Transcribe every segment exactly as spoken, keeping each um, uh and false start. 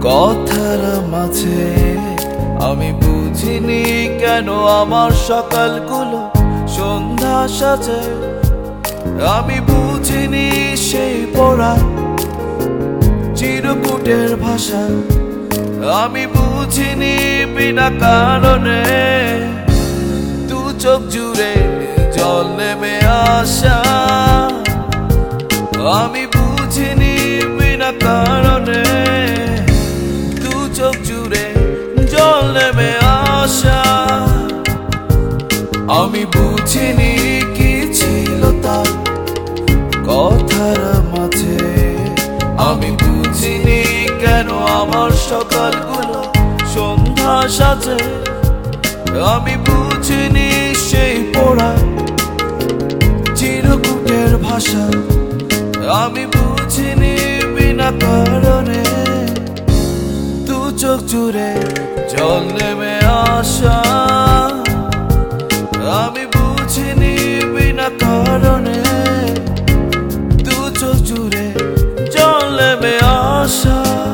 কথার মাঝে আমি বুঝিনি কেন আমার সকালগুলো সন্ধ্যা সাজে। আমি বুঝিনি সেই পড়া চিরকুটের ভাষা। আমি বুঝিনি বিনা কারণে দু চোখ জুড়ে জল নেমে আসা। আমি বুঝিনি বিনা কারণে দু চোখ জুড়ে জল নেমে আসা। আমি বুঝিনি কি ছিল তার কথার মাঝে। আমি বুঝিনি কেন আমার সকালগুলো সন্ধ্যা সাজে। আমি বুঝিনি সেই পড়া চিরকুটের ভাষা। আমি বুঝিনি বিনা কারণে দু চোখ জুড়ে জল নেমে আসা। আমি বুঝিনি বিনা কারণে দু চোখ জুড়ে জল নেমে আসা।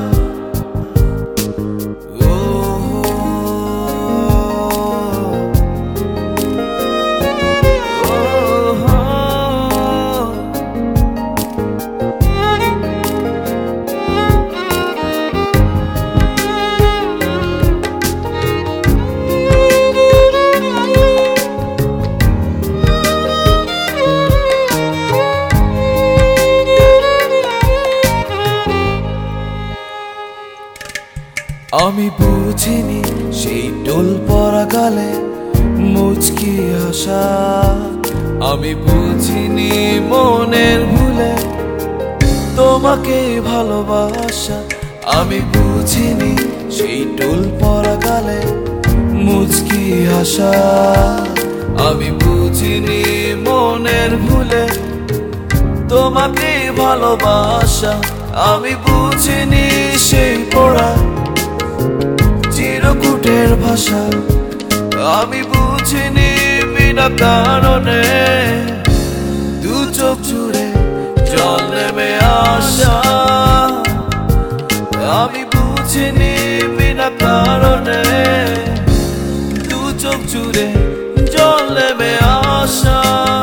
আমি বুঝিনি সেই টোল পরা গালে মুচকি হাসা। আমি বুঝিনি মনের ভুলে তোমাকে ভালোবাসা। আমি বুঝিনি সেই টোল পরা গালে মুচকি হাসা। আমি বুঝিনি মনের ভুলে তোমাকে ভালোবাসা। আমি বুঝিনি সেই পড়া চিরকুটের ভাষা। আমি বুঝিনি বিনা কারণে দু চোখ জুড়ে জল নেমে আসা। আমি বুঝিনি বিনা কারণে দু চোখ জুড়ে জল নেমে আসা।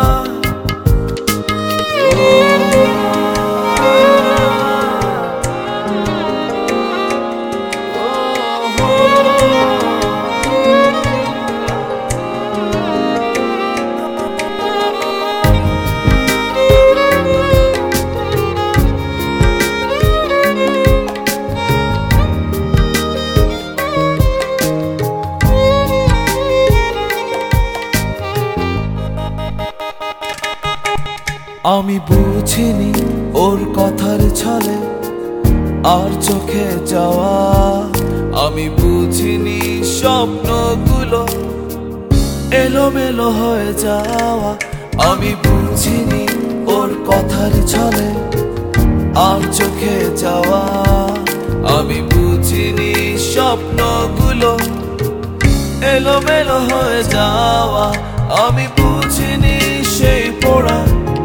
আমি বুঝিনি ওর কথার ছলে আর চোখে যাওয়া। আমি বুঝিনি স্বপ্নগুলো এলোমেলো হয়ে যাওয়া। আমি বুঝিনি ওর কথার ছলে আর চোখে যাওয়া। আমি বুঝিনি স্বপ্নগুলো এলোমেলো হয়ে যাওয়া। আমি বুঝিনি সেই পড়া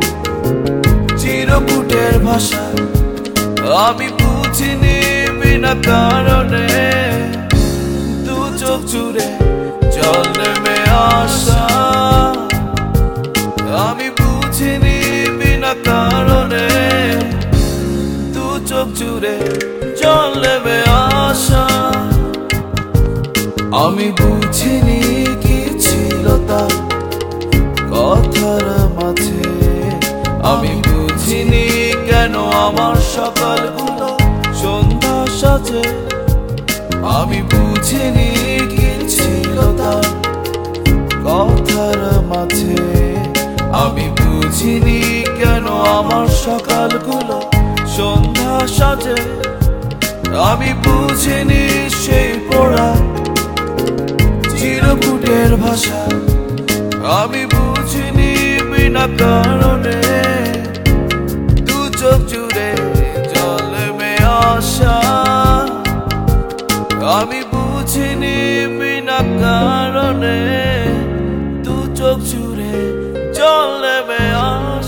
চিরকুটের ভাষা। আমি বুঝিনি বিনা কারণে দু চোখ জুড়ে জল নেমে আসা। আমি বুঝিনি বিনা কারণে দু চোখ জুড়ে জল নেমে আসা। আমি বুঝিনি কি ছিল তার কথার মাঝে। আমি বুঝিনি কেন আমার সকালগুলো সন্ধ্যা সাজে। আমি বুঝিনি কি ছিল তার কথার মাঝে। আমি বুঝিনি কেন আমার সকালগুলো সন্ধ্যা সাজে। আমি বুঝিনি সেই পড়া চিরকুটের ভাষা। আমি বুঝিনি বিনা কারণে দু চোখ জুড়ে জল নেমে আসা। আমি বুঝিনি বিনা কারণে দু চোখ জুড়ে জল নেমে আসা।